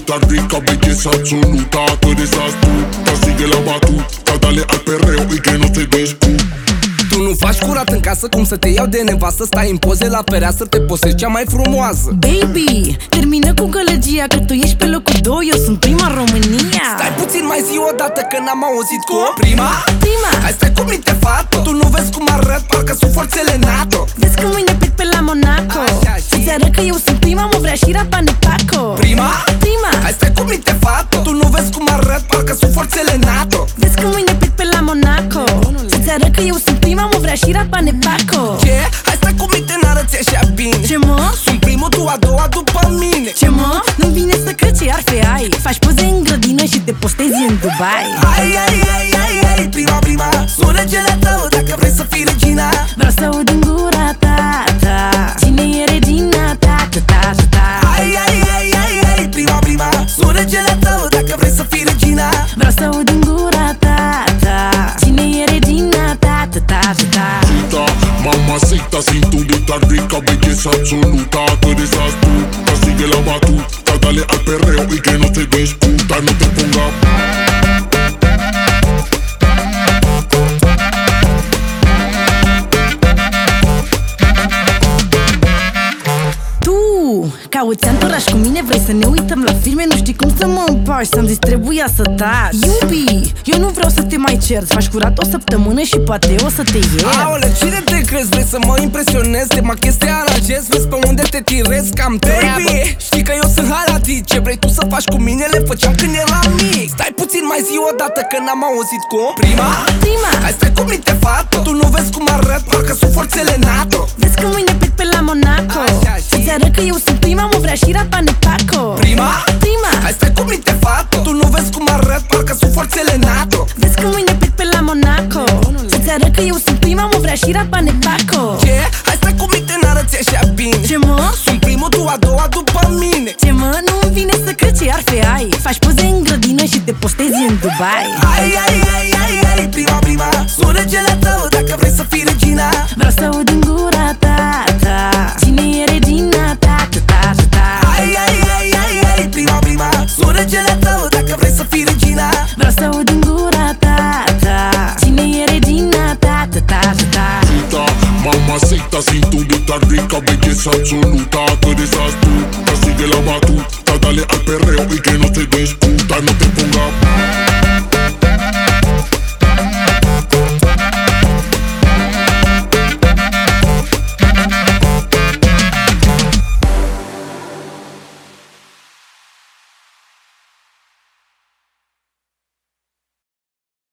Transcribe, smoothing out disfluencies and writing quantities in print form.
absoluta, rica, belleza absoluta. Tú eres tú, sigue la batuta, dale al perreo y que no te descuida. Tu nu faci curat în casă, cum să te iau de nevastă? Stai în poze la fereastră, te posezi cea mai frumoasă. Baby, termină cu gălăgia, că tu ești pe locul 2, eu sunt prima în România. Stai puțin, mai zi o dată, că n-am auzit cum? Prima? Hai stai cu minte, fată. Tu nu vezi cum arăt, parcă sunt forțele NATO. Vezi că mâine plec pe la Monaco. Să-ți arăt că eu sunt prima, mă vrea și Rapane Paco. Prima? Hai stai cu minte, fată. Tu nu vezi cum arăt, parcă sunt forțele NATO. Vezi că mâine plec pe la Monaco. Să-ți arăt că eu sunt prima, mă vrea și Rapane Paco. Ce? Hai stai cu minte, n-arăți așa bine. Ce mă? Sunt primul, tu a doua după mine. Ce mă? Nu-mi vine să cred ce ar fi ai. Faci poze în grădină și te postezi în Dubai. Ai, prima, sună gelato, dacă vrei să fii regina. Vreau să aud din gura ta, cine e regina ta, Ai, prima, sună gelato, dacă vrei să fii regina. Vreau să aud din gura ta, cine e regina ta, Mamacita, cinturita, rica, belleza absoluta. Tú eres tú, sigue la batuta, dale al perreo y que no te descuida, no te ponga. Cauți antoraș cu mine, vrei să ne uităm la filme, nu știi cum să mă împaci, să-mi zis trebuia să taci. Iubi, eu nu vreau să te mai cert, faci curat o săptămână și poate o să te iert. Aole, cine te crezi? Vrei să mă impresionez? Te machiez, te aranjez, vezi pe unde te tirez, cam treabă. Știi că eu sunt halati, ce vrei tu să faci cu mine le făceam când eram mic. Stai puțin, mai zi o dată, că n-am auzit cum? Prima? Hai stai cu minte, fată. Tu nu vezi cum arăt, parcă sunt forțele NATO. Vezi că mâine plec pe la Monaco. Să-ți arăt că eu sunt prima, mă vrea și Rapane Paco. Prima? Hai stai cu minte, fată. Tu nu vezi cum arăt, parcă sunt forțele NATO. Vezi că mâine plec pe la Monaco. Să-ți arăt că eu sunt prima, mă vrea și Rapane Paco. Ce? Hai stai cu minte, n-arăți așa bine. Ce mă? Sunt primul, tu a doua după mine. Ce mă? Nu-mi vine să cred ce ar fi ai. Faci poze în grădină și te postezi în Dubai. Ai, prima, sună gelato, dacă vrei să fii regina. Vreau să aud din gura ta, cine e regina ta, Ai, prima, sună gelato, dacă vrei să fii regina. Vreau să aud din gura ta, cine e regina ta, Mamacita, cinturita, rica, belleza absoluta. Tú eres tú, sigue la batuta, dale al perreo y que no te descuida, no te ponga.